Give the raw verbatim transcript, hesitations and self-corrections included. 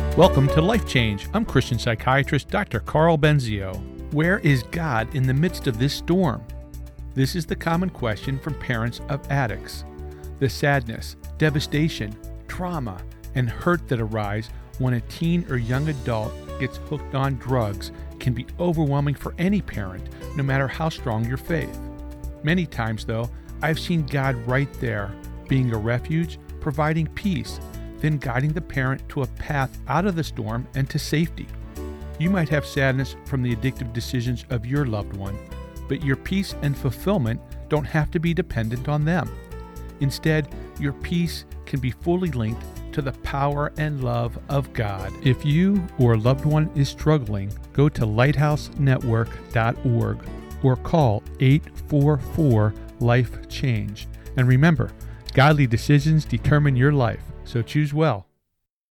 Welcome to Life Change. I'm Christian psychiatrist Doctor Carl Benzio. Where is God in the midst of this storm? This is the common question from parents of addicts. The sadness, devastation, trauma, and hurt that arise when a teen or young adult gets hooked on drugs can be overwhelming for any parent, no matter how strong your faith. Many times, though, I've seen God right there, being a refuge, providing peace, then guiding the parent to a path out of the storm and to safety. You might have sadness from the addictive decisions of your loved one, but your peace and fulfillment don't have to be dependent on them. Instead, your peace can be fully linked to the power and love of God. If you or a loved one is struggling, go to lighthouse network dot org or call eight four four, life change. And remember, godly decisions determine your life, so choose well.